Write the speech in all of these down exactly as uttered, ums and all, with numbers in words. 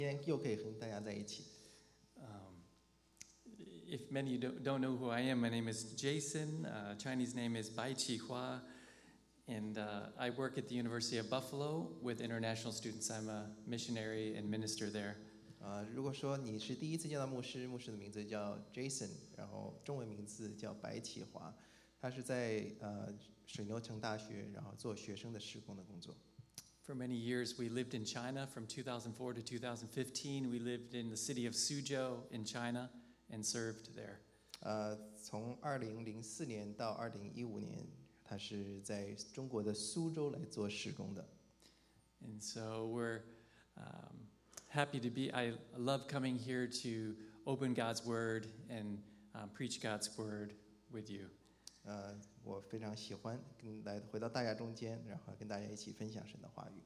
今天又可以和大家在一起。 Um, if many don't, don't know who I am, my name is Jason. Uh, Chinese name is Bai Qihua. And uh, I work at the University of Buffalo with international students. I'm a missionary and minister there. 啊、如果说你是第一次见到牧师，牧师的名字叫 Jason， 然后中文名字叫白启华，他是在呃水牛城大学，然后做学生的事工的工作。 For many years, we lived in China. From two thousand four to two thousand fifteen, we lived in the city of Suzhou in China and served there. 呃，从二零零四年到二零一五年，他是在中国的苏州来做事工的。 And so we're um, happy to be. I love coming here to open God's Word and um, preach God's Word with you. 呃，我非常喜欢跟来回到大家中间，然后跟大家一起分享神的话语。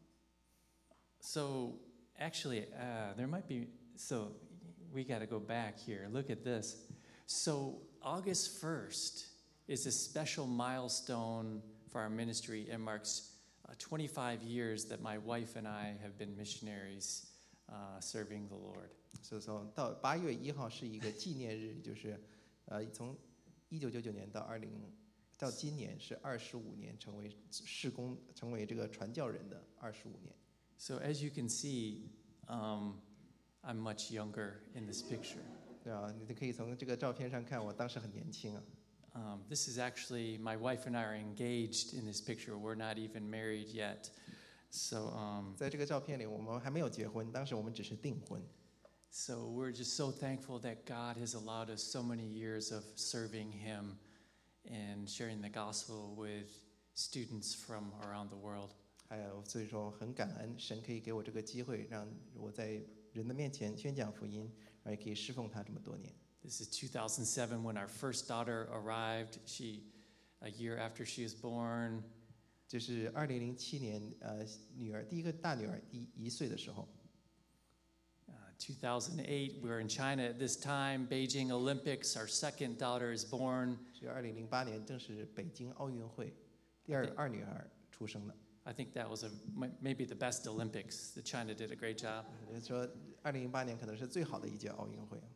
So actually, uh, there might be. So we got to go back here. Look at this. So August first is a special milestone for our ministry. It marks uh, twenty-five years that my wife and I have been missionaries uh, serving the Lord. 所以说到八月一号是一个纪念日，就是呃从一九九九年到二零到今年是二十五年，成为事工成为这个传教人的二十五年。 So as you can see, um, I'm much younger in this picture. 对啊，你可以从这个照片上看，我当时很年轻啊。 Um, this is actually, my wife and I are engaged in this picture. We're not even married yet. So, um, 在这个照片里，我们还没有结婚，当时我们只是订婚。 so we're just so thankful that God has allowed us so many years of serving Him and sharing the gospel with students from around the world. 还有，所以说很感恩神可以给我这个机会，让我在人的面前宣讲福音，然后也可以侍奉他这么多年。 This is two thousand seven when our first daughter arrived. She, a year after she was born, 这是二零零七年，呃，女儿第一个大女儿一一岁的时候。 uh, two thousand eight, we were in China at this time, Beijing Olympics. Our second daughter is born. 是二零零八年，正是北京奥运会，第二二女儿出生的。 I think that was a, maybe the best Olympics. The China did a great job. 也就是说，二零零八年可能是最好的一届奥运会。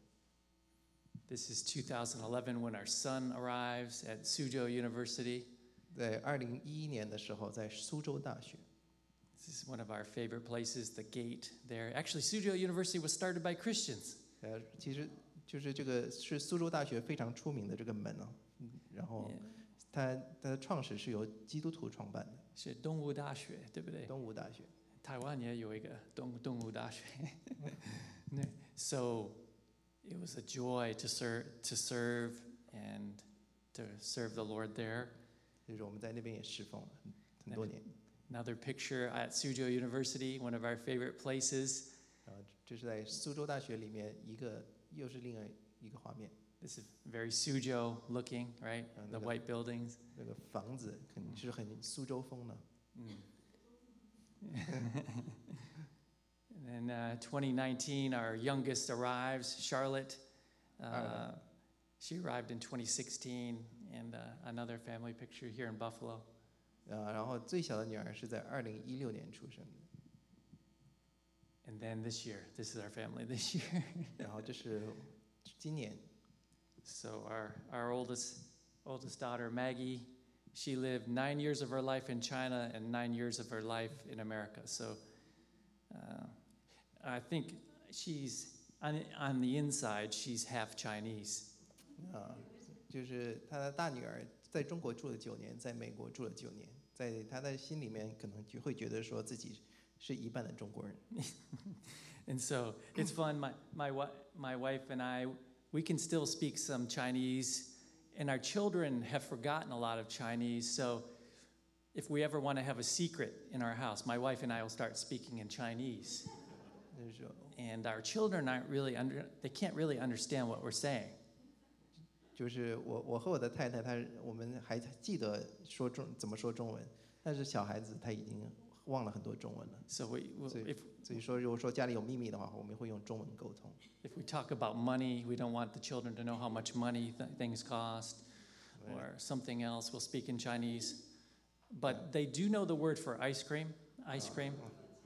This is two thousand eleven when our son arrives at Suzhou University. 在二零一一年的时候，在苏州大学。 This is one of our favorite places, the gate there. Actually, Suzhou University was started by Christians. 呃，其实就是这个是苏州大学非常出名的这个门啊，嗯然后 Yeah. 它它的创始是由基督徒创办的， 是东吴大学，对不对？ 东吴大学。 台湾也有一个东东吴大学。So it was a joy to serve to serve and to serve the Lord there. 就是我们在那边也侍奉了很很多年。 Another picture at Suzhou University, one of our favorite places. 然后这是在苏州大学里面一个，又是另外一个画面。 This is very Suzhou looking, right? And The the- white buildings. 那个房子肯定是很苏州风的。 And then uh, twenty nineteen, our youngest arrives, Charlotte. Uh, she arrived in twenty sixteen, and uh, another family picture here in Buffalo. 呃，然后最小的女儿是在二零一六年出生的。 And then this year, this is our family this year. 然后这是今年， So our, our oldest, oldest daughter, Maggie, she lived nine years of her life in China and nine years of her life in America. So uh, I think she's, on, on the inside, she's half Chinese. 啊、就是她的大女儿在中国住了九年，在美国住了九年，在她的心里面可能就会觉得说自己是一半的中国人。 And so it's fun. My, my, wi- my wife and I, we can still speak some Chinese, and our children have forgotten a lot of Chinese. So if we ever want to have a secret in our house, my wife and I will start speaking in Chinese. 就是说， And our children aren't really under, they can't really understand what we're saying. 就是我我和我的太太，她我们还记得说中怎么说中文，但是小孩子他已经忘了很多中文了。 So we, we- 所以 if, 所以说，如果说家里有秘密的话，我们会用中文沟通。 if we talk about money, we don't want the children to know how much money th- things cost or something else. We'll speak in Chinese. But they do know the word for ice cream, ice cream.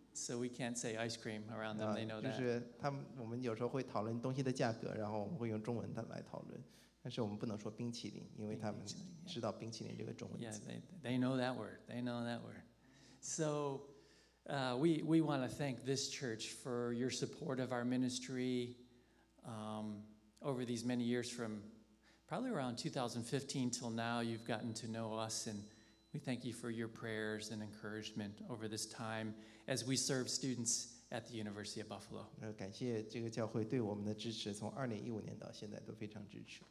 so we can't say ice cream around them. 啊 They know 就 that. 是他们我们有时候会讨论东西的价格，然后我们会用中文的来讨论，但是我们不能说冰淇淋，因为他们知道冰淇淋这个中文 Yeah, 词。 they, they know that word. They know that word. So uh, we, we want to thank this church for your support of our ministry um, over these many years from probably around two thousand fifteen till now. You've gotten to know us, and we thank you for your prayers and encouragement over this time as we serve students at the University of Buffalo. 呃，感谢这个教会对我们的支持，从二零一五年到现在都非常支持。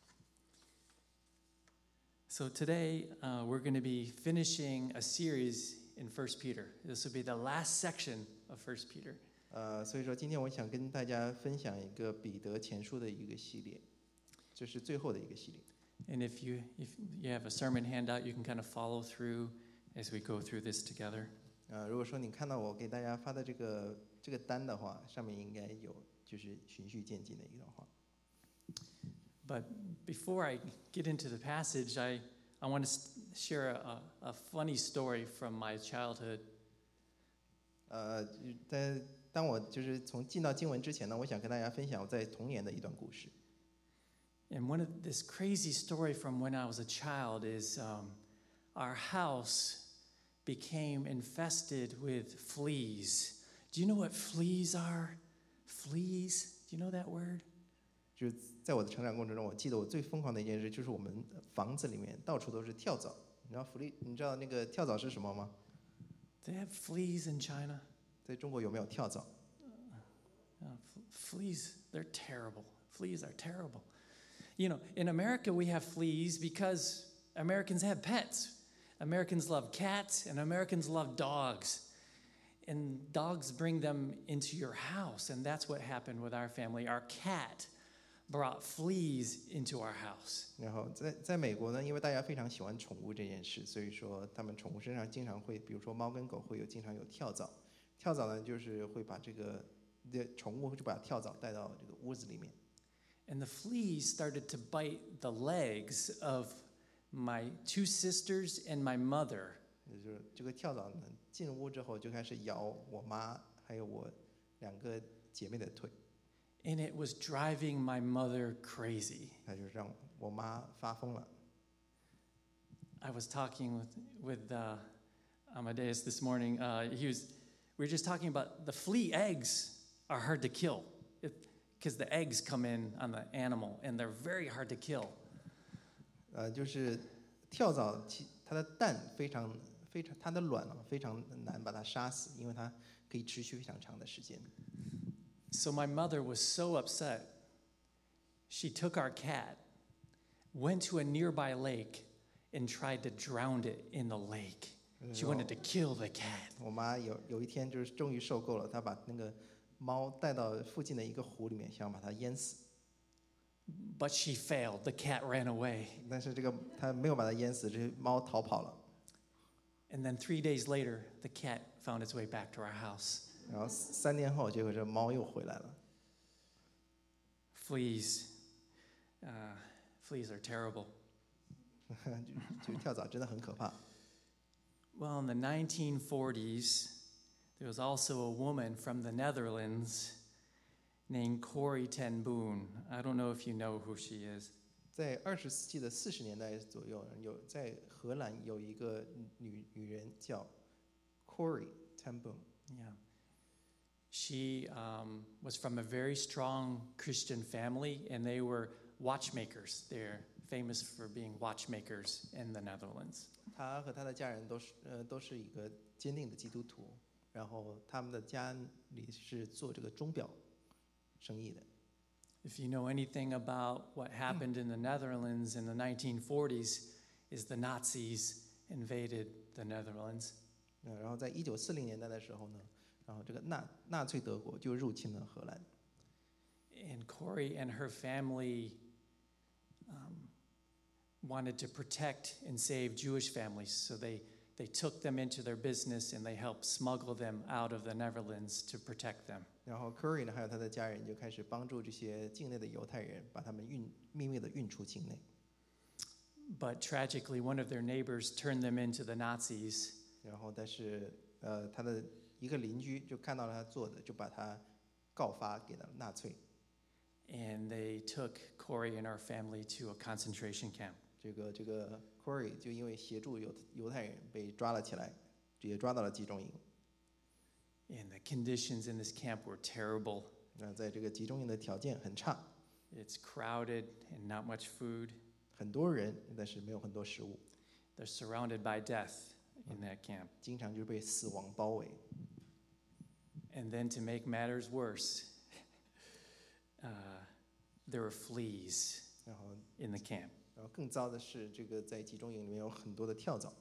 So today uh, we're going to be finishing a series in First Peter. This will be the last section of First Peter. 呃，所以说今天我想跟大家分享一个彼得前书的一个系列，这是最后的一个系列。 And if you if you have a sermon handout, you can kind of follow through as we go through this together. 呃，如果说你看到我给大家发的这个这个单的话，上面应该有就是循序渐进的一段话。 But before I get into the passage, I, I want to share a, a funny story from my childhood. 呃，在当我就是从进到经文之前呢，我想跟大家分享我在童年的一段故事。 And one of this crazy story from when I was a child is um, our house became infested with fleas. Do you know what fleas are? Fleas? Do you know that word? 就是在我的成长过程中，我记得我最疯狂的一件事，就是我们房子里面到处都是跳蚤。你知道福利？你知道那个跳蚤是什么吗？ They have fleas in China. 在中国有没有跳蚤？ Uh, f- fleas, they're terrible. Fleas are terrible. You know, in America, we have fleas because Americans have pets. Americans love cats and Americans love dogs. And dogs bring them into your house. And that's what happened with our family. Our cat brought fleas into our house. 然后在在美国呢，因为大家非常喜欢宠物这件事，所以说他们宠物身上经常会，比如说猫跟狗会有经常有跳蚤。跳蚤呢，就是会把这个的宠物就把跳蚤带到这个屋子里面。 And the fleas started to bite the legs of my two sisters and my mother. 也就是这个跳蚤呢，进屋之后就开始咬我妈还有我两个姐妹的腿， And it was driving my mother crazy. 它就让我妈发疯了。 I was talking with, with uh, Amadeus this morning. Uh, he was, we were just talking about the flea eggs are hard to kill because the eggs come in on the animal and they're very hard to kill. 呃，就是跳蚤其它的蛋非常非常，它的卵啊非常难把它杀死，因为它可以持续非常长的时间。 So my mother was so upset. She took our cat, went to a nearby lake, and tried to drown it in the lake. She wanted to kill the cat. 我妈有有一天就是终于受够了，她把那个猫带到附近的一个湖里面，想把它淹死。 But she failed. The cat ran away. 但是这个她没有把它淹死，这猫逃跑了。 And then three days later, the cat found its way back to our house. 然后三天后，结果这猫又回来了。 Fleas. Uh, fleas are terrible. 就就跳蚤真的很可怕。 Well, in the nineteen forties, there was also a woman from the Netherlands named Corrie ten Boom. I don't know if you know who she is. 在二十世纪的四十年代左右，有在荷兰有一个女女人叫 Corrie ten Boom。 Yeah. She um, was from a very strong Christian family, and they were watchmakers. They're famous for being watchmakers in the Netherlands. 她和她的家人都是呃都是一个坚定的基督徒，然后他们的家里是做这个钟表生意的。 If you know anything about what happened in the Netherlands in the nineteen forties, is the Nazis invaded the Netherlands. 呃，然后在一九四零年代的时候呢，然后这个纳纳粹德国就入侵了荷兰。 And Corrie and her family um, wanted to protect and save Jewish families, so they, they took them into their business and they helped smuggle them out of the Netherlands to protect them. 然后 Curry 呢，还有他的家人就开始帮助这些境内的犹太人，把他们运秘密的运出境内。 But tragically, one of their neighbors turned them into the Nazis. 然后，但是呃，他的一个邻居就看到了他做的，就把他告发给了纳粹。 And they took Corey and our family to a concentration camp. 这个这个 Corey 就因为协助犹犹太人被抓了起来，也抓到了集中营。 And the conditions in this camp were terrible. 那在这个集中营的条件很差， It's crowded and not much food. 很多人，但是没有很多食物， They're surrounded by death in that camp. 经常就是被死亡包围。 And then to make matters worse, uh, there were fleas 然后， in the camp. 然后更糟的是，这个在集中营里面有很多的跳蚤。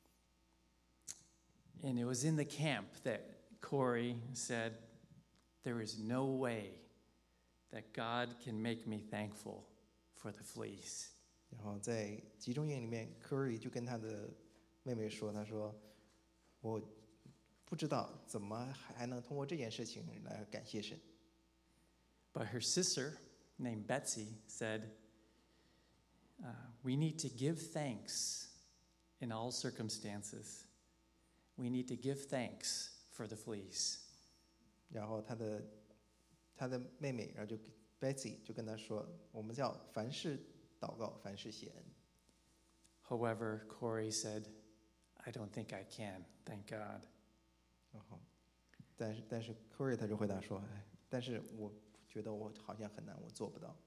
And it was in the camp that Corey said, there is no way that God can make me thankful for the fleas. 然后在集中营里面 ，Curry 就跟他的妹妹说：“他说，我不知道怎么还能通过这件事情来感谢神。” But her sister, named Betsy, said, uh, we need to give thanks in all circumstances. We need to give thanks for the fleas. 然后他的他的妹妹，然后就 Betsy 就跟他说：“我们叫凡事祷告，凡事谢恩。” However, Corey said, I don't think I can, thank God. 然后，但是但是 Curry 他就回答说：“哎，但是我觉得我好像很难，我做不到。”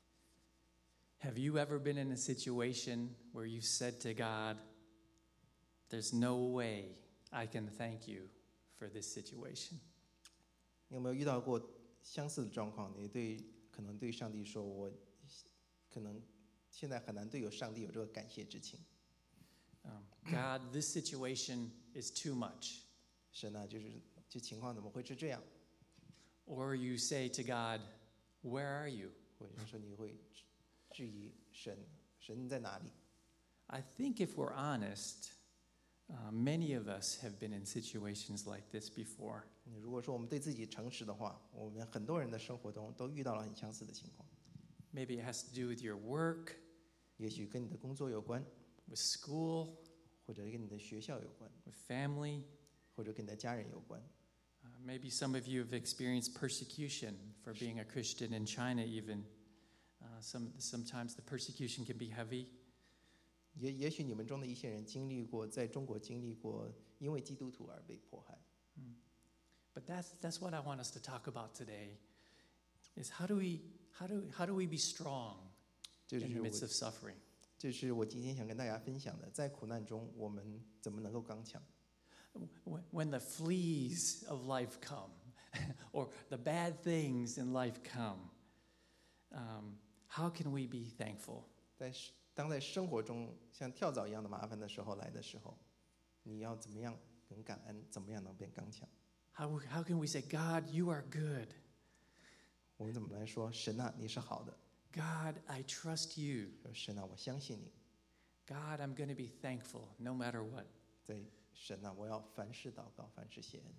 Have you ever been in a situation where you said to God, there's no way I can thank you for this situation? 你有没有遇到过相似的状况？你对可能对上帝说：“我可能现在很难对有上帝有这个感谢之情。 Um, God, this situation is too much. 神啊，就是这情况怎么会是这样？” Or you say to God, where are you? 或者说你会质质疑神，神你在哪里？ I think if we're honest, uh, many of us have been in situations like this before. 如果说我们对自己诚实的话，我们很多人的生活中都遇到了很相似的情况。 Maybe it has to do with your work, 也许跟你的工作有关， with school, 或者跟你的学校有关， with family. 或者跟你的家人有关。 Uh, maybe some of you have experienced persecution for being a Christian in China even. Uh, some, sometimes the persecution can be heavy. 也也许你们中的一些人经历过，在中国经历过因为基督徒而被迫害。 But that's, that's what I want us to talk about today, is how do we, how do, how do we be strong 这 in 是 the 我 midst of suffering? 这是我今天想跟大家分享的，在苦难中我们怎么能够刚强？ When when the fleas of life come, or the bad things in life come, um, how can we be thankful? 但是当在生活中像跳蚤一样的麻烦的时候来的时候，你要怎么样很感恩？怎么样能变刚强？ How, how can we say, God, you are good. 我们怎么来说？神啊，你是好的。 God, I trust you. 说神啊，我相信你。 God, I'm going to be thankful no matter what. 在神啊，我要凡事祷告，凡事谢恩。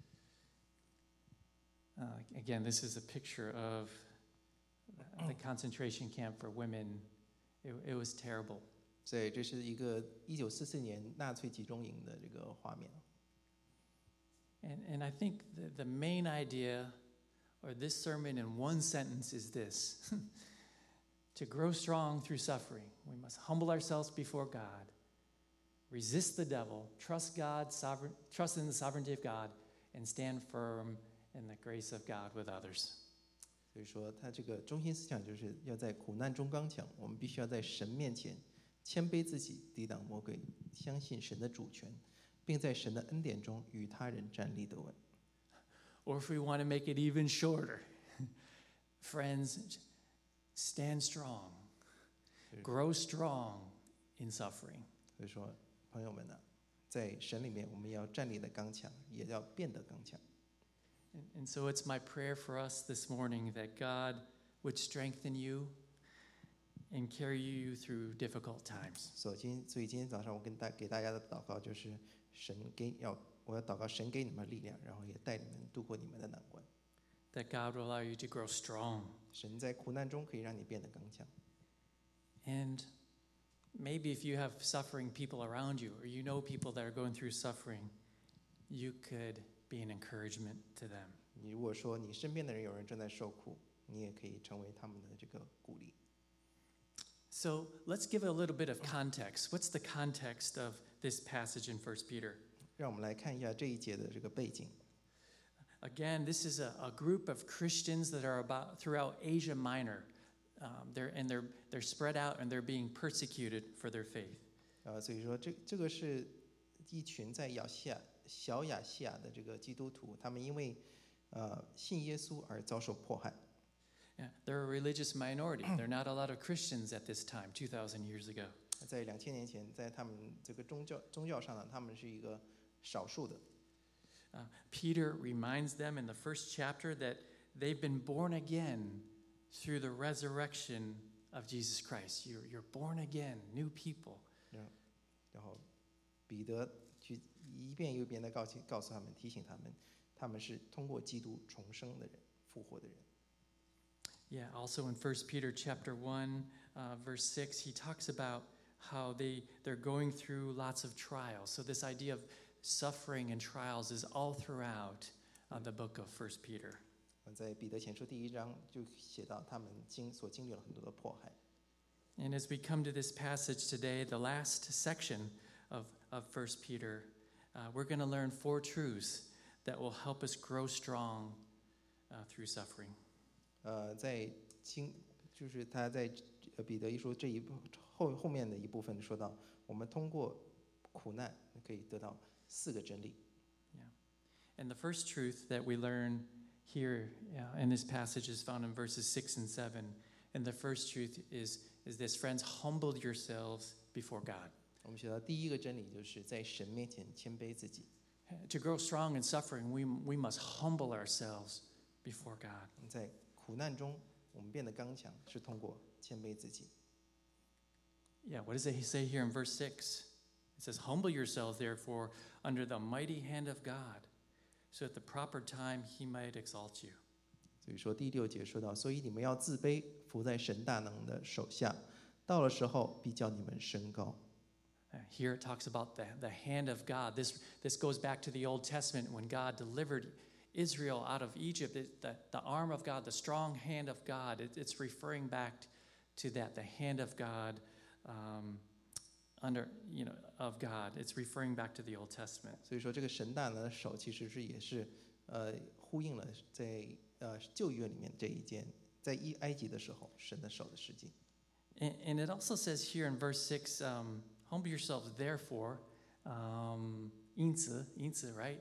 Uh, again, this is a picture of the concentration camp for women. It, it was terrible. 所以这是一个一九四四年纳粹集中营的这个画面。 And, and I think the, the main idea, or this sermon in one sentence, is this. To grow strong through suffering, we must humble ourselves before God, resist the devil, trust God, sovereign, trust in the sovereignty of God, and stand firm in the grace of God with others. 所以说，他这个中心思想就是要在苦难中刚强。我们必须要在神面前谦卑自己，抵挡魔鬼，相信神的主权，并在神的恩典中与他人站立得稳。 Or if we want to make it even shorter, friends, stand strong, grow strong in suffering. 所以说，朋友们呢、在神里面，我们要站立的刚强，也要变得刚强。 And, and so it's my prayer for us this morning that God would strengthen you and carry you through difficult times. 所以今所以今天早上我跟大给大家的祷告就是，神给要我要祷告神给你们力量，然后也带你们度过你们的难关。 That God will allow you to grow strong. 神在苦难中可以让你变得刚强。 And maybe if you have suffering people around you, or you know people that are going through suffering, you could be an encouragement to them. 你如果说你身边的人有人正在受苦，你也可以成为他们的这个鼓励。 So let's give a little bit of context. What's the context of this passage in First Peter? 让我们来看一下这一节的这个背景。 Again, this is a, a group of Christians that are about throughout Asia Minor. Um, they're, and they're, they're spread out and they're being persecuted for their faith. 呃，所以说这这个是一群在亚细亚小亚细亚的这个基督徒，他们因为呃信耶稣而遭受迫害。 Yeah, they're a religious minority. There are not a lot of Christians at this time, two thousand years ago. 在两千年前，在他们这个宗教宗教上呢，他们是一个少数的。 Uh, Peter reminds them in the first chapter that they've been born again through the resurrection of Jesus Christ. You're, you're born again, new people. 然后彼得去一遍又一遍的告诉告诉他们，提醒他们，他们是通过基督重生的人，复活的人。 Yeah, also in First Peter chapter one, uh, verse six, he talks about how they, they're going through lots of trials. So this idea of suffering and trials is all throughout uh, the book of First Peter. 在彼得前书第一章就写到他们经所经历了很多的迫害。 And as we come to this passage today, the last section of, of First Peter, uh, we're going to learn four truths that will help us grow strong uh, through suffering. 呃，在经就是他在彼得一书这一部后后面的一部分说到，我们通过苦难可以得到四个真理。 Yeah, and the first truth that we learn here uh, in this passage is found in verses six and seven. And the first truth is is this, friends, humble yourselves before God. 我们学到第一个真理就是在神面前谦卑自己。 To grow strong in suffering, we we must humble ourselves before God. 在苦难中，我们变得刚强，是通过谦卑自己。 Yeah, what does he say here in verse six? It says, humble yourselves, therefore, under the mighty hand of God, so at the proper time he might exalt you. 所以说第六节说到，所以你们要自卑，伏在神大能的手下，到了时候必叫你们升高。 Uh, Here it talks about the, the hand of God. This, this goes back to the Old Testament when God delivered Israel out of Egypt. It, the, the arm of God, the strong hand of God, it, it's referring back to that, the hand of God, um, under, you know, of God. It's referring back to the Old Testament. 所以说这个神大能的手其实是也是呃呼应了在呃旧约里面这一件，在一埃及的时候神的手的事迹。 And, and it also says here in verse six, um, humble yourselves, therefore, um, 因此, 因此, right?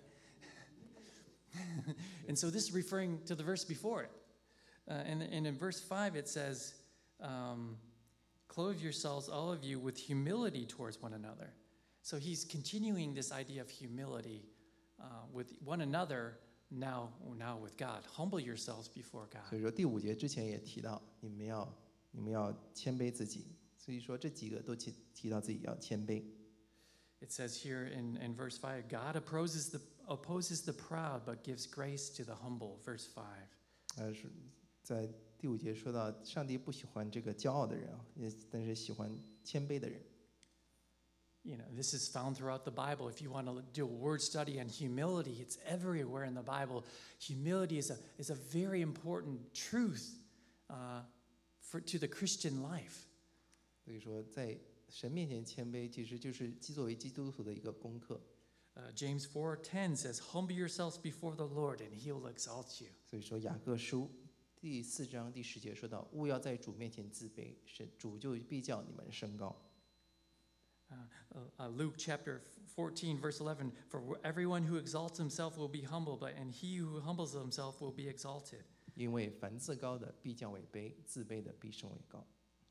And so this is referring to the verse before it. Uh, and, and in verse five it says, um, clothe yourselves, all of you, with humility towards one another. So he's continuing this idea of humility uh, with one another, now, now with God. Humble yourselves before 所 God. 以说第五节之前也提到，你们要你们要谦卑自己。所以说这几个都提提到自己要谦卑。 It says here in, in verse five, God opposes the, opposes the proud, but gives grace to the humble. Verse five. 呃，是在第五节说到，上帝不喜欢这个骄傲的人啊，也但是喜欢谦卑的人。 You know, this is found throughout the Bible. If you want to do a word study on humility, it's everywhere in the Bible. Humility is a, is a very important truth uh, for, to the Christian life. 所以说，在神面前谦卑，其实就是作为基督徒的一个功课。 Uh, James four ten says, humble yourselves before the Lord and he'll exalt you. 所以说，雅各书第四章第十节说到：“勿要在主面前自卑，神主就必叫你们升高。” Uh, uh, Luke chapter fourteen, verse eleven, for everyone who exalts himself will be humbled, but and he who humbles himself will be exalted. 因为凡自高的必降为卑，自卑的必升为高。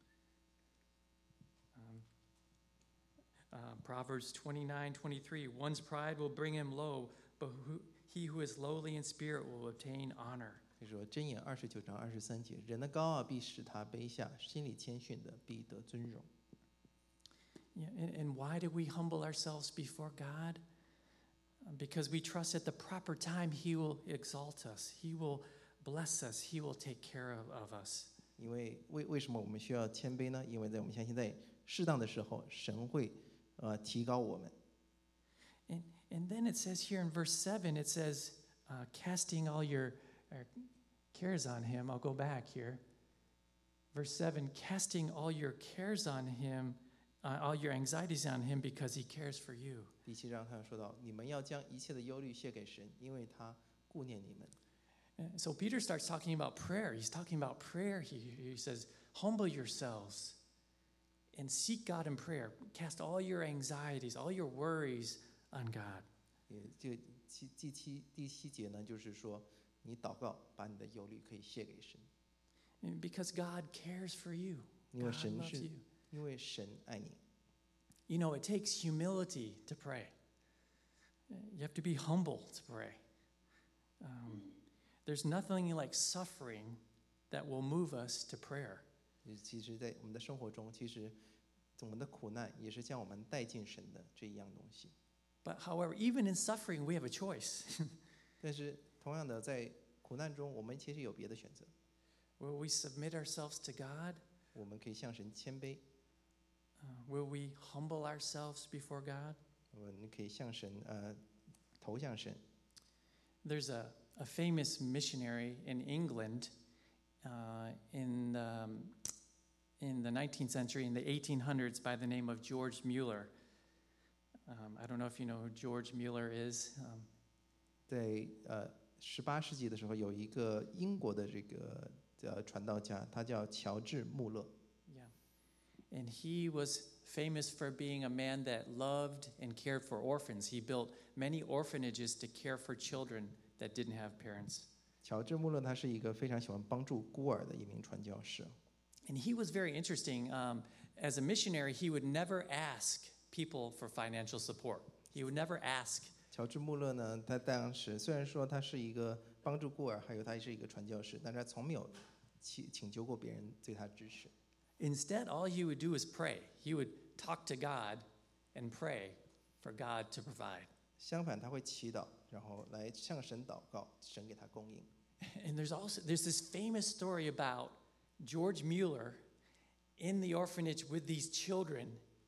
Um, uh, Proverbs twenty-nine twenty-three, one's pride will bring him low, but who, he who is lowly in spirit will obtain honor. 所以说，箴言二十九章二十三节，人的高傲必使他卑下，心里谦逊的必得尊荣。 Yeah, and, and why do we humble ourselves before God? Um, Because we trust at the proper time He will exalt us, He will bless us, He will take care of, of us. 因为为为什么我们需要谦卑呢？因为在我们相信，在适当的时候，神会呃提高我们。 And, And then it says here in verse seven, it says, uh, casting all your uh, cares on him. I'll go back here. Verse seven, casting all your cares on him, uh, all your anxieties on him because he cares for you. 第七章他说到，你们要将一切的忧虑卸给神，因为他顾念你们。 And so Peter starts talking about prayer. He's talking about prayer. He, he says, humble yourselves and seek God in prayer. Cast all your anxieties, all your worries on God. 也这七第七第七节呢，就是说你祷告，把你的忧虑可以卸给神， And because God cares for you. 因为 God 神 loves 是 you. 因为神爱你。 You know, it takes humility to pray. You have to be humble to pray. Um, there's nothing like suffering that will move us to prayer. 其实，在我们的生活中，其实我们的苦难也是将我们带进神的这一样东西。 But however, even in suffering, we have a choice. 但是，同样的，在苦难中，我们其实有别的选择。 Will we submit ourselves to God? 我们可以向神谦卑， Uh, will we humble ourselves before God? 我们可以向神呃投向神。 There's a, a famous missionary in England uh, in, um, in the nineteenth century, in the eighteen hundreds, by the name of George Mueller. Um, I don't know if you know who George Mueller is. Um, 在呃十八世纪的时候，有一个英国的这个呃传道家，他叫乔治·穆勒。 yeah. And he was famous for being a man that loved and cared for orphans. He built many orphanages to care for children that didn't have parents. 乔治·穆勒他是一个非常喜欢帮助孤儿的一名传教士。 And he was very interesting. Um, as a missionary, he would never ask people for financial support. He would never ask. 乔治·穆勒呢，他当时虽然说他是一个帮助孤儿，还有他是一个传教士，但是他从没有请请求过别人对他支持。 Instead, all he would do is pray. He would talk to God and pray for God to provide. 相反，他会祈祷，然后来向神祷告，神给他供应。 And there's also there's this famous story about George Mueller in the orphanage with these children,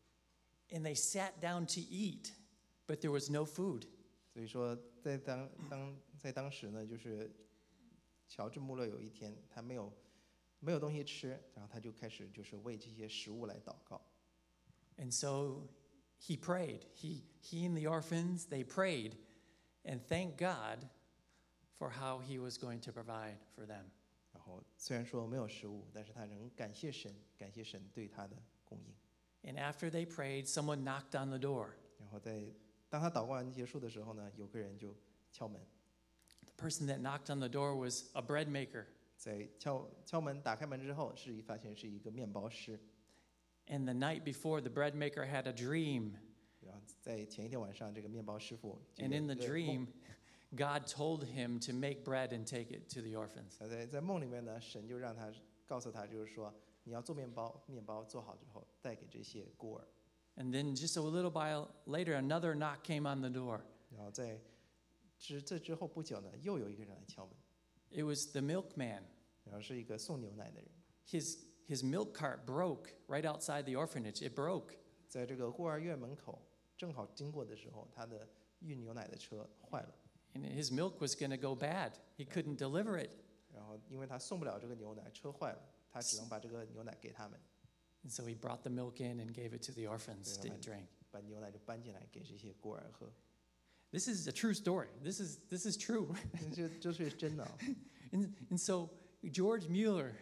and they sat down to eat, but there was no food. 所以说，在当当在当时呢，就是乔治·穆勒有一天他没有没有东西吃，然后他就开始就是为这些食物来祷告。 And so he prayed. He, he and the orphans, they prayed and thanked God for how he was going to provide for them. 然后虽然说没有食物，但是他仍感谢神，感谢神对他的供应。 And after they prayed, someone knocked on the door. 然后在当他祷告完结束的时候呢，有个人就敲门， The person that knocked on the door was a bread maker. 在敲敲门打开门之后，是一发现是一个面包师。 And the night before, the bread maker had a dream. 然后在前一天晚上，这个面包师傅就 And 有 in the 一个梦 dream, God told him to make bread and take it to the orphans. 呃在在梦里面呢，神就让他告诉他，就是说你要做面包，面包做好之后带给这些孤儿。 And then just a little while later, another knock came on the door. 然后在之这之后不久呢，又有一个人来敲门， It was the milkman. 然后是一个送牛奶的人， His, his milk cart broke right outside the orphanage. It broke. 在这个孤儿院门口正好经过的时候，他的运牛奶的车坏了， And his milk was going to go bad. He couldn't deliver it. 然后因为他送不了这个牛奶，车坏了，他只能把这个牛奶给他们， And so he brought the milk in and gave it to the orphans to Yeah, man. drink. 把牛奶就搬进来给这些孤儿喝。 This is a true story. This is, this is true. 这这是真的、哦。 And, and so George Mueller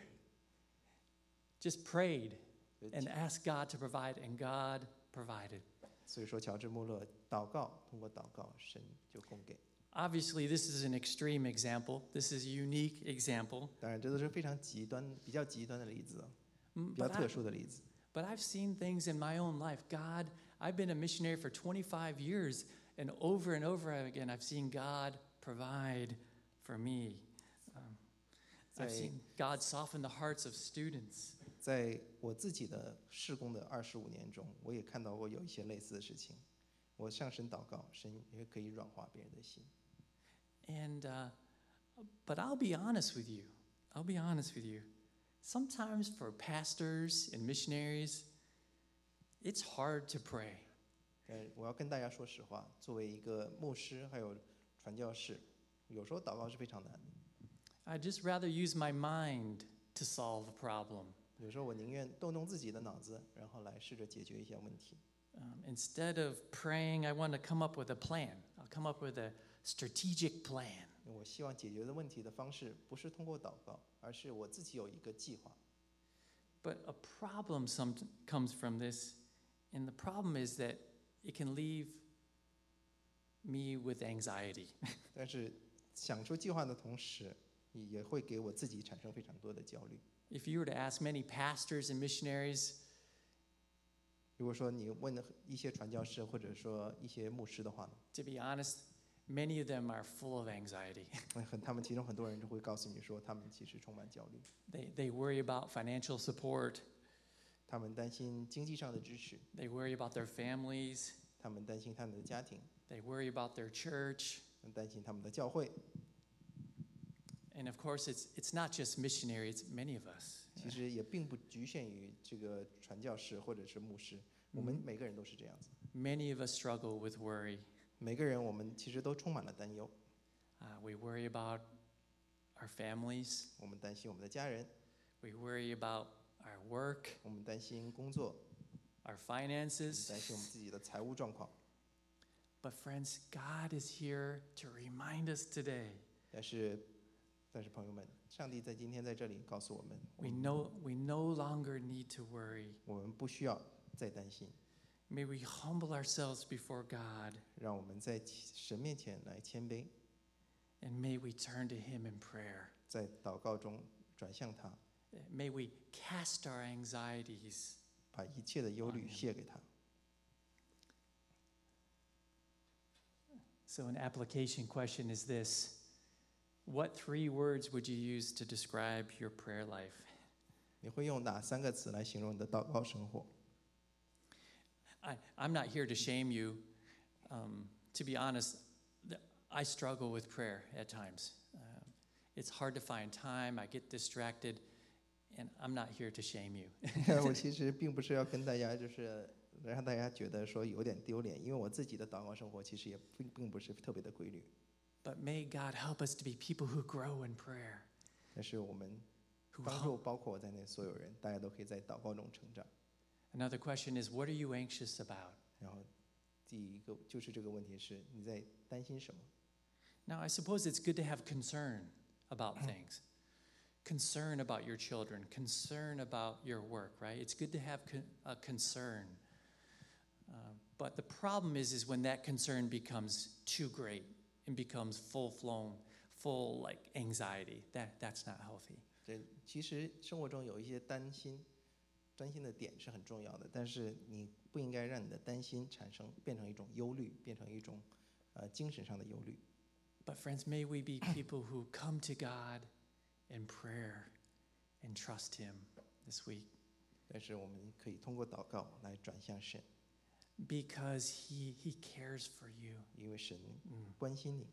just prayed and asked God to provide, and God provided. 所以说，乔治·穆勒祷告，通过祷告，神就供给。 Obviously, this is an extreme example. This is a unique example. 当然，这都是非常极端、比较极端的例子， Mm, 比较 But, 特 I, 殊的例子。 but I've seen things in my own life. God, I've been a missionary for twenty-five years, and over and over again, I've seen God provide for me. Um, I've Say- seen God soften the hearts of students. 在我自己的事工的二十五年中，我也看到过有一些类似的事情。我向神祷告，神也可以软化别人的心。 And, uh, but I'll be honest with you. I'll be honest with you. Sometimes for pastors and missionaries, it's hard to pray. 呃，我要跟大家说实话，作为一个牧师还有传教士，有时候祷告是非常难的。 I'd just rather use my mind to solve a problem 有时候我宁愿动动自己的脑子，然后来试着解决一些问题。 um, instead of praying. I want to come up with a plan. I'll come up with a strategic plan. 我希望解决的问题的方式不是通过祷告，而是我自己有一个计划。 But a problem some, comes from this, and the problem is that it can leave me with anxiety. 但是想出计划的同时，也会给我自己产生非常多的焦虑。 If you were to ask many pastors and missionaries, 如果说你问一些传教士或者说一些牧师的话呢， to be honest, many of them are full of anxiety. 很他们其中很多人就会告诉你说，他们其实充满焦虑， They, they worry about financial support. 他们担心经济上的支持， They worry about their families. 他们担心他们的家庭， They worry about their church. 担心他们的教会。 And of course, it's, it's not just missionary, it's many of us. 其实也并不局限于这个传教士或者是牧师，我们每个人都是这样子。 Many of us struggle with worry. 每个人我们其实都充满了担忧， Uh, we worry about our families. 我们担心我们的家人， We worry about our work, 我们担心工作， our 我们 finances. 担心我们自己的财务状况。 But friends, God is here to remind us today. 但是，但是朋友们，上帝在今天在这里告诉我们， We know we no longer need to worry. 我们不需要再担心， May we humble ourselves before God, 让我们在神面前来谦卑， and may we turn to Him in prayer. 在祷告中转向他， May we cast our anxieties. 把一切的忧虑卸给他。 So, an application question is this: What three words would you use to describe your prayer life? 你会用哪三个词来形容你的祷告生活？ I, I'm not here to shame you. Um, to be honest, th- I struggle with prayer at times. Um, it's hard to find time. I get distracted, and I'm not here to shame you. 我其实并不是要跟大家就是让大家觉得说有点丢脸，因为我自己的祷告生活其实也并并不是特别的规律。 But may God help us to be people who grow in prayer. 但是我们 Who 帮 hum- 助包括我在内所有人，大家都可以在祷告中成长。 Another question is, what are you anxious about? 然后第一个就是这个问题是你在担心什么？ Now, I suppose it's good to have concern about things. Concern about your children, concern about your work, right? It's good to have con- a concern. Uh, but the problem is, is when that concern becomes too great and becomes full-flown, full like anxiety. That, that's not healthy. 这其实生活中有一些担心，担心的点是很重要的，但是你不应该让你的担心产生变成一种忧虑，变成一种呃精神上的忧虑。 But friends, may we be people who come to God in prayer and trust Him this week. 但是我们可以通过祷告来转向神， Because he, he cares for you. 因为神关心你。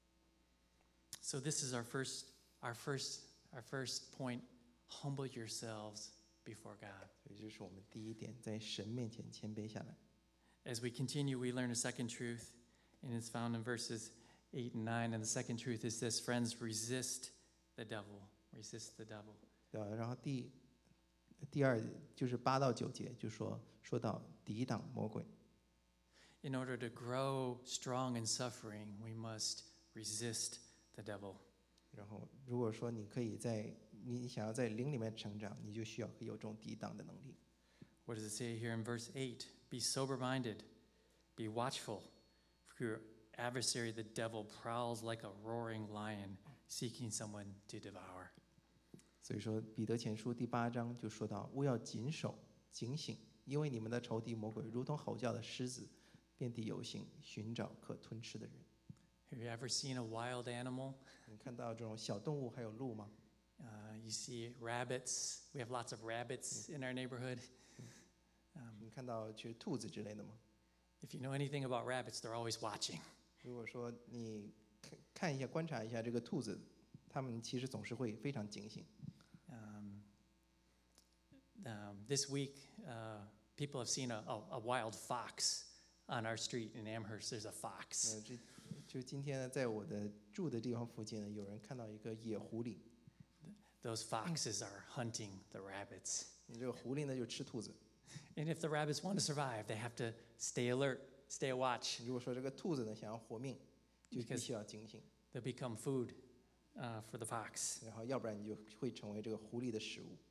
So this is our first, our first, our first point. Humble yourselves before God. 所以这是我们第一点，在神面前谦卑下来。 As we continue, we learn a second truth, and it's found in verses eight and nine. And the second truth is this: friends, resist the devil. Resist the devil. 对吧？然后第第二就是八到九节，就说说到抵挡魔鬼。 In order to grow strong in suffering, we must resist the devil. 然后如果说你可以在你想要在灵里面成长，你就需要有这种抵挡的能力。 What does it say here in verse eight? Be sober-minded, be watchful, for your adversary, the devil, prowls like a roaring lion, seeking someone to devour. 所以说，彼得前书第八章就说到：“勿要谨守、警醒，因为你们的仇敌魔鬼如同吼叫的狮子，遍地游行，寻找可吞吃的人。” Have you ever seen a wild animal? 你看到这种小动物还有鹿吗？ Uh, you see rabbits. We have lots of rabbits in our neighborhood. Um, 你看到其实兔子之类的吗？ if you know anything about rabbits, they're always watching. 如果说你看看一下、观察一下这个兔子，它们其实总是会非常警醒。 Um, um, this week, uh, people have seen a, a, a wild fox on our street in Amherst, there's a fox. 呃，这就今天呢，在我的住的地方附近呢，有人看到一个野狐狸， Those foxes are hunting the rabbits. 你这个狐狸呢就吃兔子。 And if the rabbits want to survive, they have to stay alert, stay a watch. 如果说这个兔子呢想要活命，就必 Because- 须要警醒， They'll become food uh, for the fox. 然后要不然你就会成为这个狐狸的食物。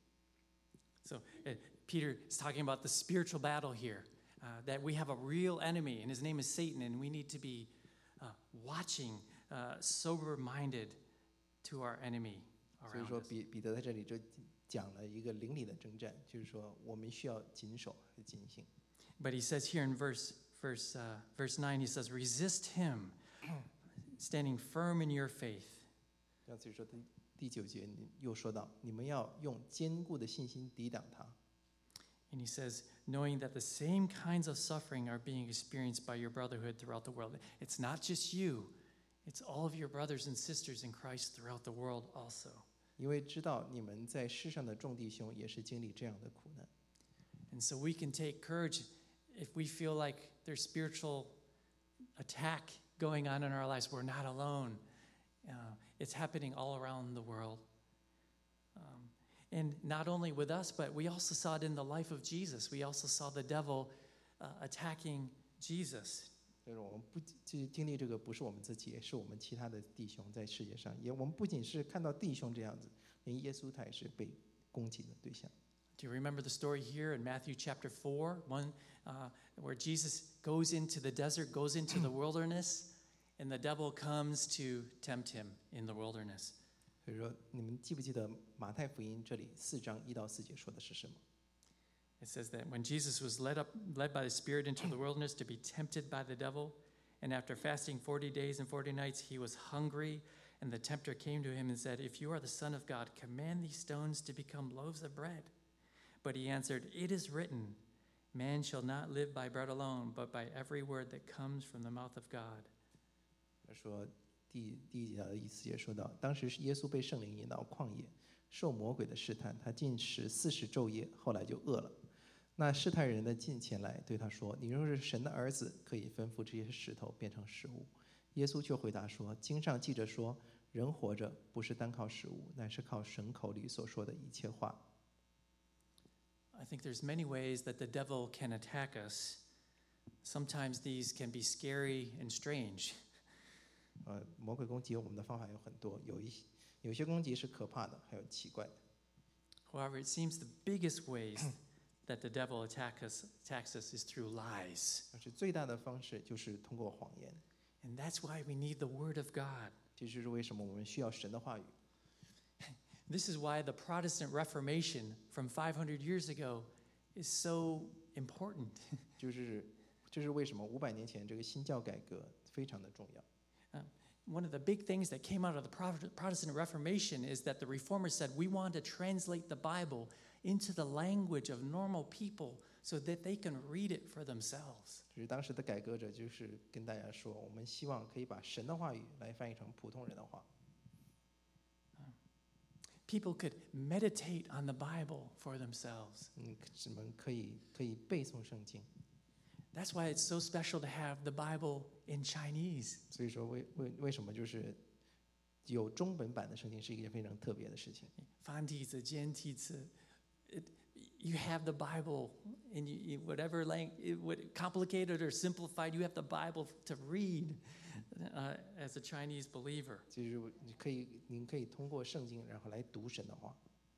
So uh, Peter is talking about the spiritual battle here, uh, that we have a real enemy, and his name is Satan, and we need to be uh, watching, uh, sober-minded to our enemy 所以 around 说 us. 彼彼得在这里就讲了一个灵里的征战，就是说我们需要谨守和警醒。 But he says here in verse verse uh, verse nine, he says, "Resist him, standing firm in your faith." 然后所以说第第九节你又说到，你们要用坚固的信心抵挡他。 And he says, knowing that the same kinds of suffering are being experienced by your brotherhood throughout the world. It's not just you, it's all of your brothers and sisters in Christ throughout the world also. 因为知道你们在世上的众弟兄也是经历这样的苦难， And so we can take courage if we feel like there's spiritual attack going on in our lives. We're not alone. Uh, it's happening all around the world. Um, and not only with us, but we also saw it in the life of Jesus. We also saw the devil uh, attacking Jesus. 就是我们不就经历这个，不是我们自己，也是我们其他的弟兄在世界上，也我们不仅是看到弟兄这样子，连耶稣他也是被攻击的对象。 Do you remember the story here in Matthew chapter four, one uh, where Jesus goes into the desert, goes into the wilderness, and the devil comes to tempt him in the wilderness? 所以说，你们记不记得马太福音这里四章一到四节说的是什么？ It says that when Jesus was led up, led by the Spirit into the wilderness to be tempted by the devil, and after fasting forty days and forty nights, he was hungry, and the tempter came to him and said, "If you are the Son of God, command these stones to become loaves of bread." But he answered, "It is written, man shall not live by bread alone, but by every word that comes from the mouth of God." 他说第第一节的意思也说到，当时是耶稣被圣灵引到旷野，受魔鬼的试探，他进食四十昼夜，后来就饿了。那试探人的近前来对他说：“你若是神的儿子，可以吩咐这些石头变成食物。”耶稣却回答说：“经上记着说，人活着不是单靠食物，乃是靠神口里所说的一切话。” I think there's many ways that the devil can attack us. Sometimes these can be scary and strange. 呃，魔鬼攻击我们的方法有很多，有一有些攻击是可怕的，还有奇怪的。 However, it seems the biggest ways that the devil attack us, attacks us is through lies. 而且最大的方式就是通过谎言。 And that's why we need the Word of God. 这就是为什么我们需要神的话语。 This is why the Protestant Reformation from five hundred years ago is so important. 就是这是为什么五百年前这个新教改革非常的重要。 One of the big things that came out of the Protestant Reformation is that the Reformers said, we want to translate the Bible into the language of normal people so that they can read it for themselves. 就是当时的改革者就是跟大家说，我们希望可以把神的话语来翻译成普通人的话。 People could meditate on the Bible for themselves. 嗯，你们可以可以背诵圣经。 That's why it's so special to have the Bible in Chinese. 所以说为为为什么就是有中文版的圣经是一件非常特别的事情。 繁体字、简体字, it, you have the Bible in you, you- whatever language, what, complicated or simplified, you have the Bible to read uh, as a Chinese believer. 就是你可以您可以通过圣经然后来读神的话。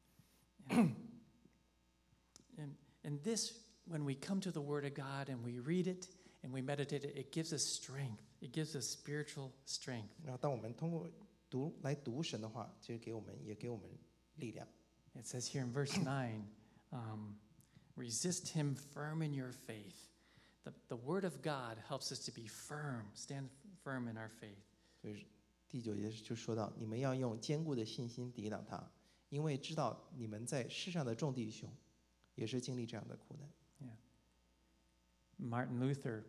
And, and this, when we come to the Word of God and we read it and we meditate it, it gives us strength. It gives us spiritual strength. 然后当我们通过读来读神的话，其实给我们也给我们力量。 It says here in verse nine, um, resist him firm in your faith. The, the Word of God helps us to be firm, stand firm in our faith. 所以第九节就说到，你们要用坚固的信心抵挡他，因为知道你们在世上的众弟兄也是经历这样的苦难。 Martin Luther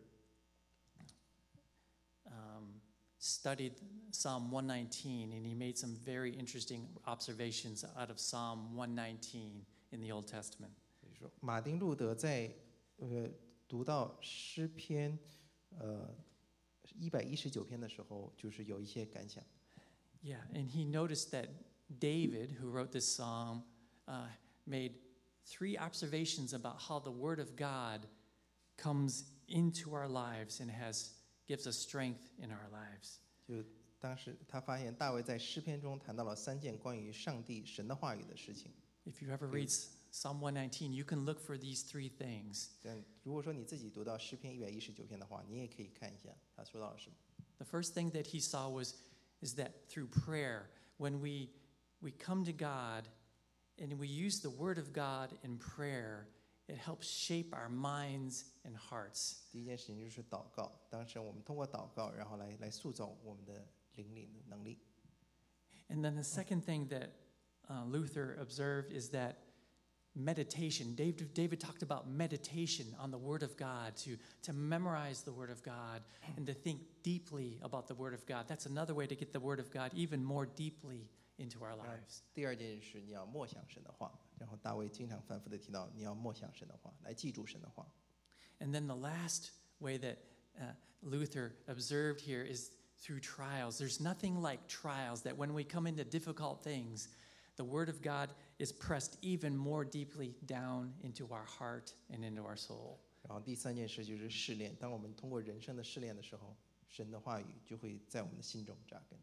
um, studied Psalm one nineteen, and he made some very interesting observations out of Psalm one nineteen in the Old Testament. 所以说，马丁路德在呃读到诗篇，呃，一百一十九篇的时候，就是有一些感想。 Yeah, and he noticed that David, who wrote this psalm, uh, made three observations about how the Word of God comes into our lives and has gives us strength in our lives. 就当时他发现大卫在诗篇中谈到了三件关于上帝神的话语的事情。 If you ever read Psalm one nineteen, you can look for these three things. 但如果说你自己读到诗篇一百一十九篇的话，你也可以看一下他说到了什么。 The first thing that he saw was is that through prayer, when we we come to God and we use the Word of God in prayer, it helps shape our minds and hearts. 第一件事情就是祷告，当时我们通过祷告，然后来来塑造我们的灵力的能力。 And then the second thing that uh, Luther observed is that meditation. David, David talked about meditation on the Word of God, to, to memorize the Word of God and to think deeply about the Word of God. That's another way to get the Word of God even more deeply into our lives. 第二件事，你要默想神的话。然后大卫经常反复的提到，你要默想神的话，来记住神的话。 And then the last way that uh, Luther observed here is through trials. There's nothing like trials, that when we come into difficult things, the Word of God is pressed even more deeply down into our heart and into our soul. 然后第三件事就是试炼，当我们通过人生的试炼的时候，神的话语就会在我们的心中扎根。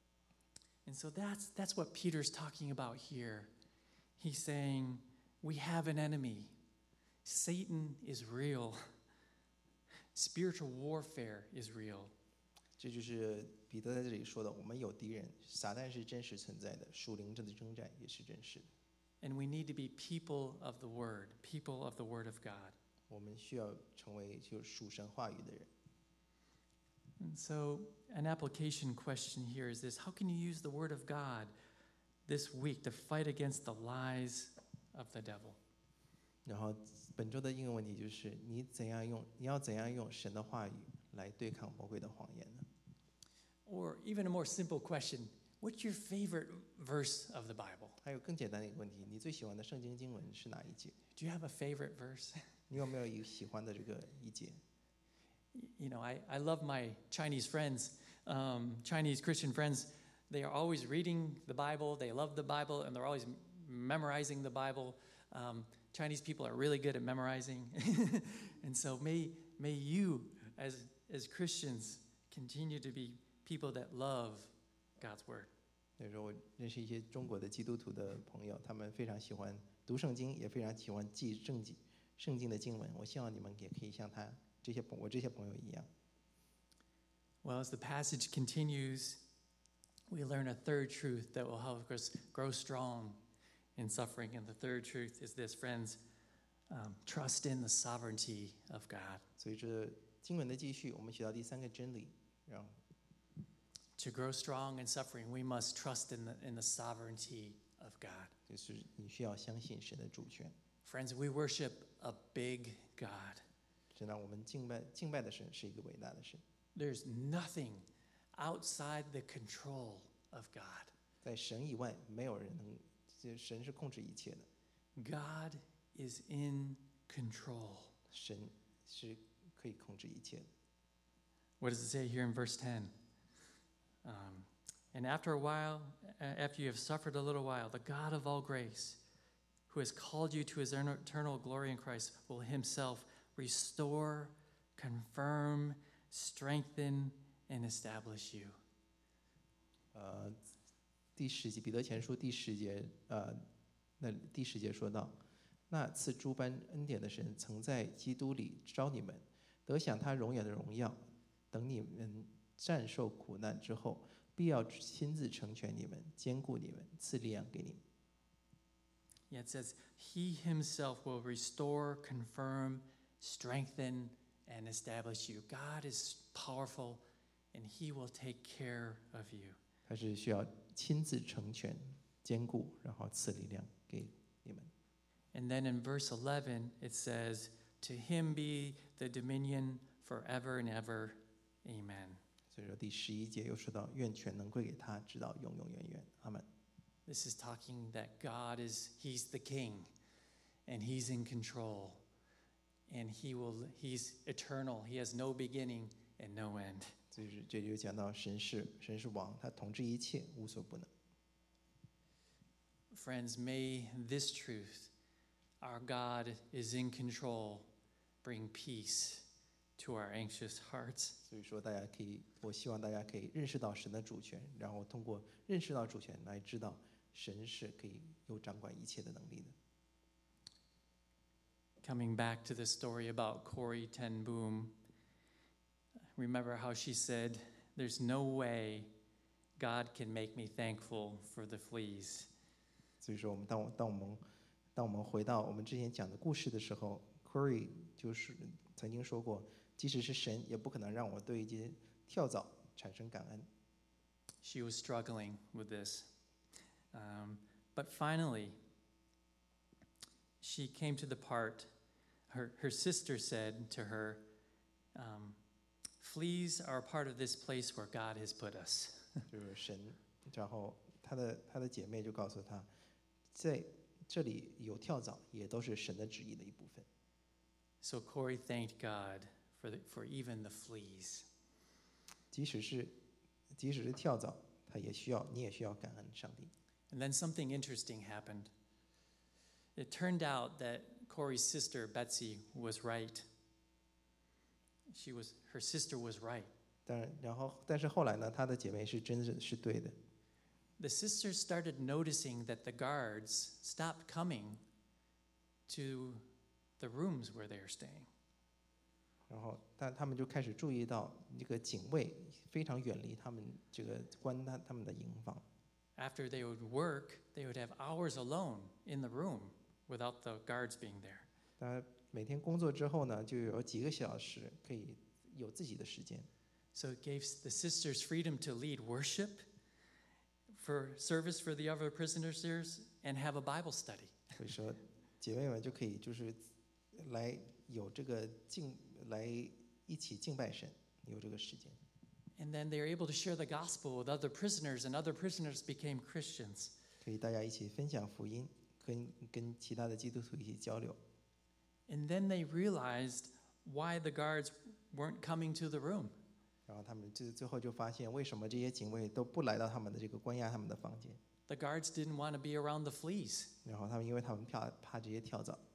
And so that's, that's what Peter's talking about here. He's saying, we have an enemy. Satan is real. Spiritual warfare is real. 这就是彼得在这里说的，我们有敌人，撒旦是真实存在的，属灵的征战也是真实的。 And we need to be people of the Word, people of the Word of God. 我们需要成为就是属神话语的人。 And so an application question here is this: how can you use the Word of God this week to fight against the lies of the devil? 然后本周的应用问题就是，你怎样用，你要怎样用神的话语来对抗魔鬼的谎言呢？ Or even a more simple question: what's your favorite verse of the Bible? 还有更简单的一个问题，你最喜欢的圣经经文是哪一节？ Do you have a favorite verse? 你有没有一个喜欢的这个一节？ You know, I, I love my Chinese friends, um, Chinese Christian friends. They are always reading the Bible. They love the Bible, and they're always memorizing the Bible. Um, Chinese people are really good at memorizing. And so may, may you, as, as Christians, continue to be people that love God's Word. 所以说我认识一些中国的基督徒的朋友，他们非常喜欢读圣经，也非常喜欢记圣经圣经的经文。我希望你们也可以像他这些我这些朋友一样。 Well, as the passage continues, we learn a third truth that will help us grow strong in suffering. And the third truth is this, friends: um, trust in the sovereignty of God. 所以这经文的继续，我们学到第三个真理，然后 To grow strong in suffering, we must trust in the, in the sovereignty of God. 就是你需要相信神的主权。 Friends, we worship a big God. 真的，我们敬拜敬拜的神是一个伟大的神， There's nothing outside the control of God. 在神以外没有人能，这神是控制一切的， God is in control. 神是可以控制一切的。 What does it say here in verse ten? Um, and after a while, uh, after you have suffered a little while, the God of all grace, who has called you to his eternal glory in Christ, will himself restore, confirm, strengthen, and establish you. 呃，第十节彼得前书第十节，呃，那第十节说到，那赐诸般恩典的神，曾在基督里招你们，得享他荣耀的荣耀。等你们战受苦难之后，必要亲自成全你们，坚固你们，赐力量给你们。 Yeah, it says, he himself will restore, confirm, strengthen, and establish you. God is powerful, and he will take care of you. 他是需要亲自成全、坚固，然后赐力量给你们。 And then in verse eleven, it says, to him be the dominion forever and ever. Amen. 所以说第十一节又说到，愿权能归给他，直到永永远远。阿门。 This is talking that God is, he's the king, and he's in control. and he will, he's eternal. He has no beginning and no end. 所以这里就讲到神是神是王，他统治一切，无所不能。 Friends, may this truth, our God is in control, bring peace to our anxious hearts. 所以说，大家可以，我希望大家可以认识到神的主权，然后通过认识到主权来知道神是可以有掌管一切的能力的。 Coming back to the story about Corrie ten Boom, remember how she said, "There's no way God can make me thankful for the fleas." 所以说，我们当我当我们当我们回到我们之前讲的故事的时候 ，Corrie 就是曾经说过，即使是神，也不可能让我对一些跳蚤产生感恩。 She was struggling with this. Um, but finally, she came to the part, her, her sister said to her, um, "Fleas are a part of this place where God has put us." 就是神，然后她的她的姐妹就告诉她，在这里有跳蚤，也都是神的旨意的一部分。 So Corrie thanked God for, the, for even the fleas. 即使是即使是跳蚤，它也需要你也需要感恩上帝。 And then something interesting happened. It turned out that Corrie's sister, Betsy, was right. She was, her sister was right. 但然后但是后来呢，她的姐妹是真的是对的。 The sisters started noticing that the guards stopped coming to the rooms where they were staying. 然后但他们就开始注意到这个警卫非常远离他们这个关他他们的营房。 After they would work, they would have hours alone in the room without the guards being there. 当然每天工作之后呢，就有几个小时可以有自己的时间。 So it gave the sisters freedom to lead worship, for service for the other prisoners there, and have a Bible study. 所以说，姐妹们就可以就是来有这个敬来一起敬拜神，有这个时间。 And then they were able to share the gospel with other prisoners, and other prisoners became Christians. 可以大家一起分享福音，跟跟其他的基督徒一起交流。 And then they realized why the guards weren't coming to the room. 然后他们最最后就发现，为什么这些警卫都不来到他们的这个关押他们的房间？ The guards didn't want to be around the fleas. 然后他们因为他们怕怕这些跳蚤。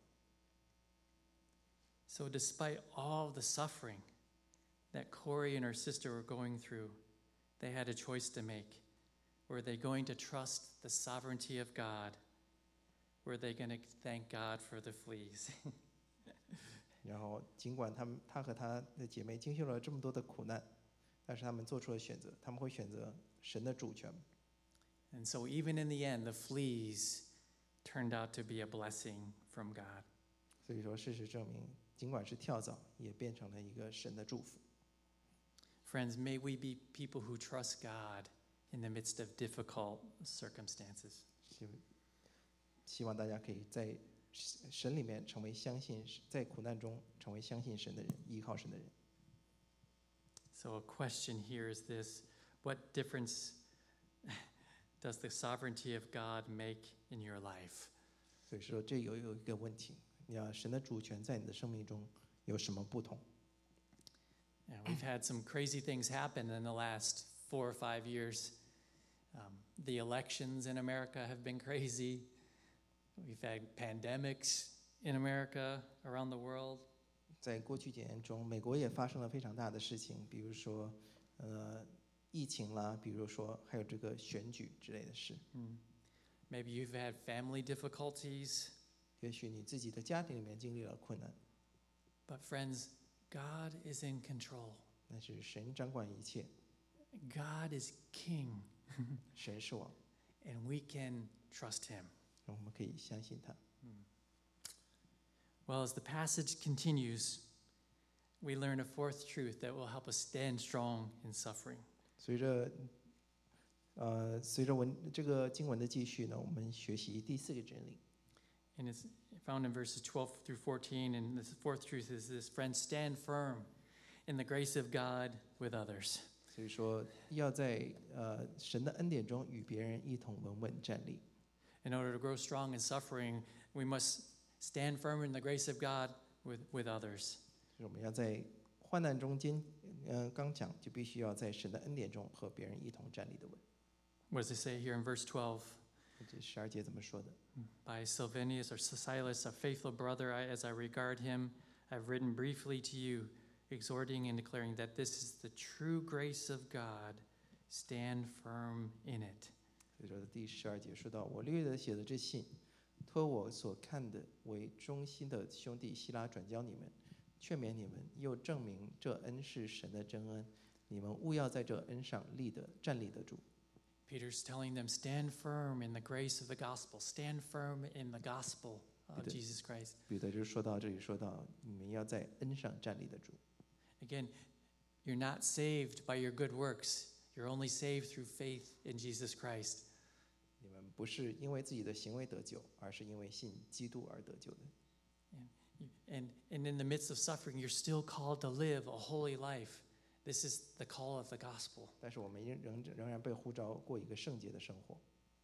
So despite all the suffering that Corrie and her sister were going through, they had a choice to make. Were they going to trust the sovereignty of God? Were they going to thank God for the fleas? 然后尽管他们他和他的姐妹经受了这么多的苦难，但是他们做出了选择，他们会选择神的主权。 And so even in the end, the fleas turned out to be a blessing from God. 所以说，事实证明，尽管是跳蚤，也变成了一个神的祝福。 Friends, may we be people who trust God in the midst of difficult circumstances. 希希望大家可以在神里面成为相信，在苦难中成为相信神的人，依靠神的人。 So a question here is this: what difference does the sovereignty of God make in your life? 所以说，这有有一个问题，你要神的主权在你的生命中有什么不同？ Yeah, we've had some crazy things happen in the last four or five years. Um, the elections in America have been crazy. We've had pandemics in America, around the world. 在过去几年中，美国也发生了非常大的事情，比如说，呃，疫情啦，比如说还有这个选举之类的事。 Mm. Maybe you've had family difficulties. 也许你自己的家庭里面经历了困难， But friends, God is in control. 但是神掌管一切， God is king, 神是王， and we can trust him. 我们可以相信他。 Well, as the passage continues, we learn a fourth truth that will help us stand strong in suffering. 随着，呃，随着文这个经文的继续呢，我们学习第四个真理。 And it's found in verses twelve through fourteen. And the fourth truth is this: friends, stand firm in the grace of God with others. 所以说，要在呃神的恩典中与别人一同稳稳站立。 In order to grow strong in suffering, we must stand firm in the grace of God with, with others. 就是我们要在患难中间，呃，刚讲就必须要在神的恩典中和别人一同站立的稳。 What does it say here in verse twelve? 这十二节怎么说的？ By Silvanus or Silas, a faithful brother, I, as I regard him, I've written briefly to you, exhorting and declaring that this is the true grace of God. Stand firm in it. 所以说第十二节说到，我略略写的这信，托我所看的为忠心的兄弟希拉转交你们，劝勉你们，又证明这恩是神的真恩，你们务要在这恩上立得站立得住。 Peter's telling them, stand firm in the grace of the gospel. Stand firm in the gospel of Jesus Christ. 彼得就说到这里，说到你们要在恩上站立得住。 Again, you're not saved by your good works. You're only saved through faith in Jesus Christ. 你们不是因为自己的行为得救，而是因为信基督而得救的。 And, and in the midst of suffering, you're still called to live a holy life. This is the call of the gospel. 但是我们仍仍仍然被呼召过一个圣洁的生活。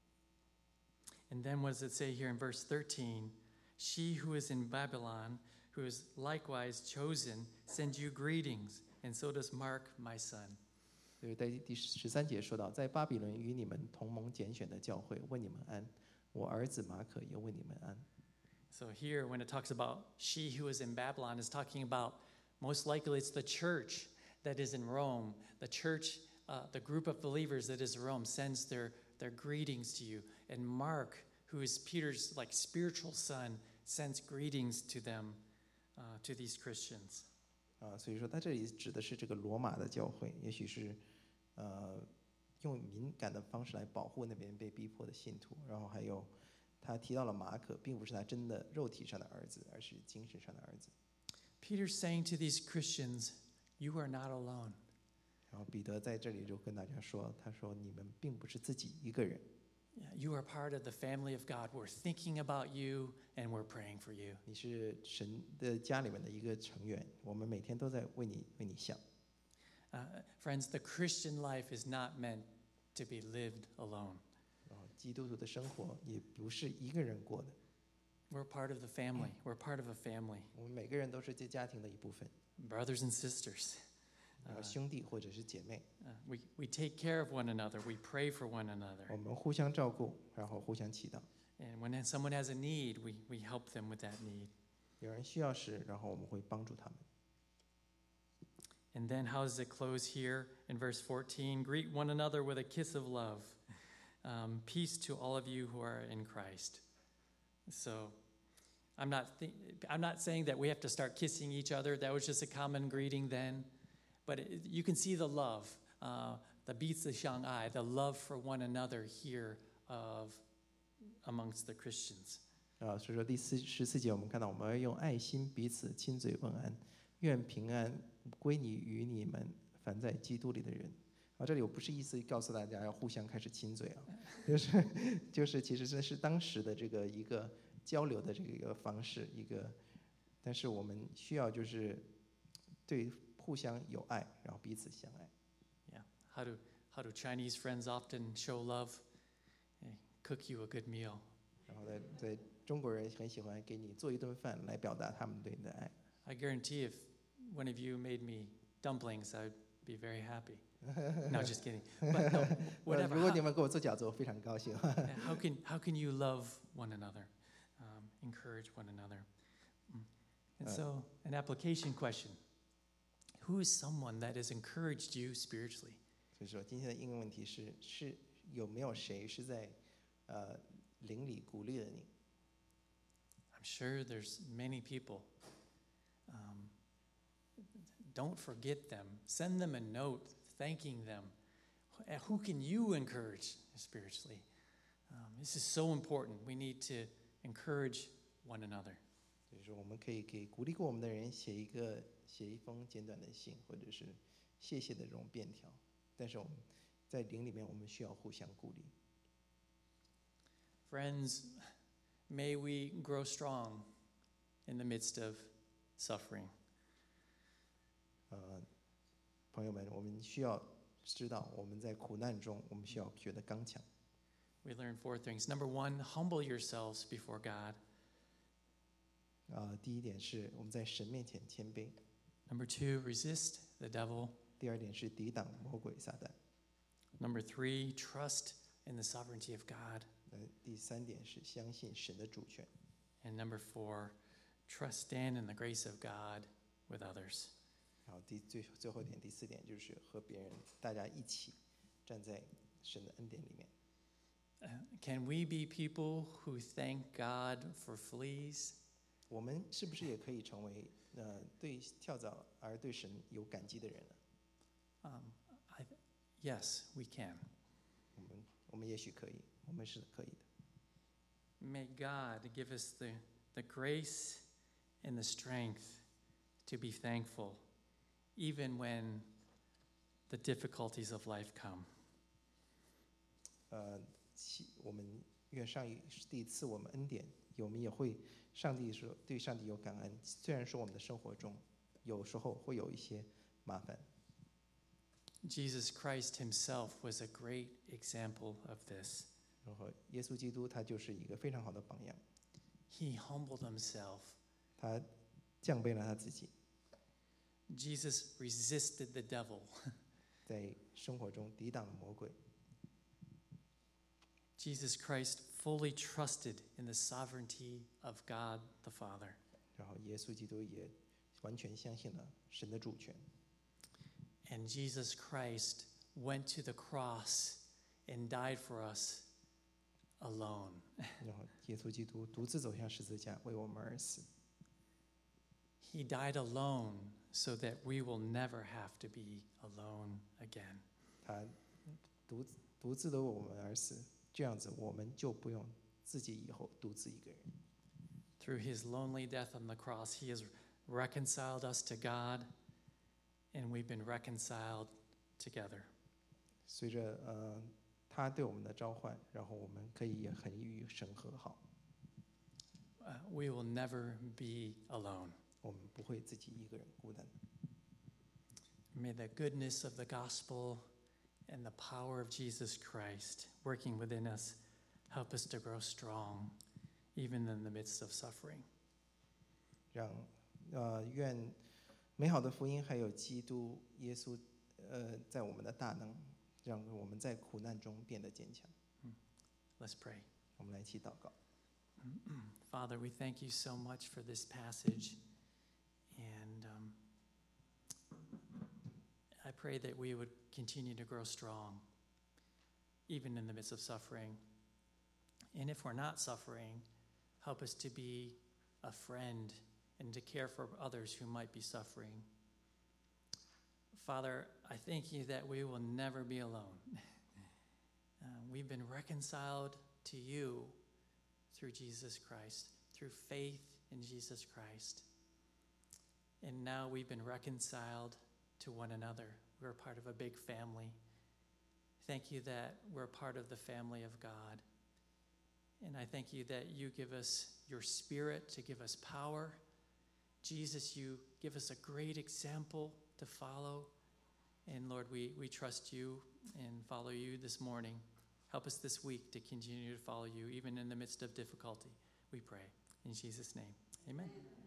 And then what does it say here in verse thirteen? She who is in Babylon, who is likewise chosen, sends you greetings, and so does Mark, my son. 就是在第十三节说到，在巴比伦与你们同盟拣选的教会问你们安，我儿子马可也问你们安。 So here, when it talks about she who is in Babylon, is talking about most likely it's the church that is in Rome. The church, uh, the group of believers that is Rome, sends their, their greetings to you. And Mark, who is Peter's like spiritual son, sends greetings to them, uh, to these Christians. 啊，所以说他这里指的是这个罗马的教会，也许是，呃，用敏感的方式来保护那边被逼迫的信徒。然后还有，他提到了马可，并不是他真的肉体上的儿子，而是精神上的儿子。 Peter's saying to these Christians, you are not alone. 然后彼得在这里就跟大家说，他说你们并不是自己一个人， Yeah, you are part of the family of God. We're thinking about you and we're praying for you. 你是神的家里面的一个成员，我们每天都在为你为你想。 Uh, friends, the Christian life is not meant to be lived alone. 然后基督徒的生活也不是一个人过的， We're part of the family. We're part of a family. 我们每个人都是这家庭的一部分， Brothers and sisters. 然后兄弟或者是姐妹， Uh, we, we take care of one another. We pray for one another. 我们互相照顾，然后互相祈祷。 And when someone has a need, we, we help them with that need. 有人需要时，然后我们会帮助他们。 And then how does it close here in verse fourteen? Greet one another with a kiss of love. Um, peace to all of you who are in Christ. So I'm not, th- I'm not saying that we have to start kissing each other. That was just a common greeting then. But it, you can see the love, uh, the 彼此相爱, the love for one another here of amongst the Christians. 啊，所以说第四十四节我们看到，我们要用爱心彼此亲嘴问安，愿平安归你与你们凡在基督里的人。啊，这里我不是意思告诉大家要互相开始亲嘴啊，就是就是其实这是当时的这个一个交流的这个一个方式，一个，但是我们需要就是对互相有爱，然后彼此相爱。 Yeah. How do, how do Chinese friends often show love? Hey, cook you a good meal. 然后在在中国人很喜欢给你做一顿饭来表达他们对你的爱。 I guarantee if one of you made me dumplings, I'd be very happy. No, just kidding. But no, 呃 whatever. 如果你 How, 们给我做饺子，我非常高兴。 how can how can you love one another, um, encourage one another? Mm. And Uh, so, an application question: Who is someone that has encouraged you spiritually? 所以说，今天的应用问题是：是有没有谁是在呃灵里鼓励了你？ I'm sure there's many people. Um, don't forget them. Send them a note thanking them. Who can you encourage spiritually? Um, this is so important. We need to encourage one another. 所以说，我们可以给鼓励过我们的人写一个写一封简短的信，或者是谢谢的这种便条。但是我们在灵里面，我们需要互相鼓励。 Friends, may we grow strong in the midst of suffering. 呃，朋友们，我们需要知道，我们在苦难中，我们需要觉得刚强。 We learn four things. Number one, humble yourselves before God. 啊、第一点是我们在神面前谦卑， Number two, resist the devil. 第二点是抵挡魔鬼撒旦， Number three, trust in the sovereignty of God. 呃，第三点是相信神的主权， And number four, trust stand in the grace of God with others. 然后第最最后一点第四点就是和别人大家一起站在神的恩典里面。 Uh, can we be people who thank God for fleas? 我们是不是也可以成为呃对跳蚤而对神有感激的人呢？ Um, I, yes, we can. 我们我们也许可以，我们是可以的。 May God give us the, the grace and the strength to be thankful, even when the difficulties of life come. 呃，其我们愿上帝第一次我们恩典，我们也会上帝说对上帝有感恩。虽然说我们的生活中有时候会有一些麻烦， Jesus Christ himself was a great example of this. 然后耶稣基督他就是一个非常好的榜样， He humbled himself. 他降卑了他自己， Jesus resisted the devil. 在生活中抵挡了魔鬼。 Jesus Christ fully trusted in the sovereignty of God the Father. 然后耶稣基督也完全相信了神的主权。 And Jesus Christ went to the cross and died for us alone. 然后耶稣基督独自走向十字架，为我们而死。 He died alone so that we will never have to be alone again. 他独独自的为我们而死，这样子我们就不用自己以后独自一个人。 Through his lonely death on the cross, he has reconciled us to God, and we've been reconciled together. 随着呃他对我们的召唤，然后我们可以也很与神和好， Uh, we will never be alone. 我们不会自己一个人孤单。 May the goodness of the gospel and the power of Jesus Christ working within us help us to grow strong, even in the midst of suffering. 让呃愿美好的福音还有基督耶稣呃在我们的大能，让我们在苦难中变得坚强。 Let's pray. 我们来一起祷告。 Father, we thank you so much for this passage. And um, I pray that we would continue to grow strong, even in the midst of suffering. And if we're not suffering, help us to be a friend and to care for others who might be suffering. Father, I thank you that we will never be alone. uh, we've been reconciled to you through Jesus Christ, through faith in Jesus Christ. And now we've been reconciled to one another. We're part of a big family. Thank you that we're part of the family of God. And I thank you that you give us your spirit to give us power. Jesus, you give us a great example to follow. And Lord, we, we trust you and follow you this morning. Help us this week to continue to follow you, even in the midst of difficulty. We pray. In Jesus' name, amen.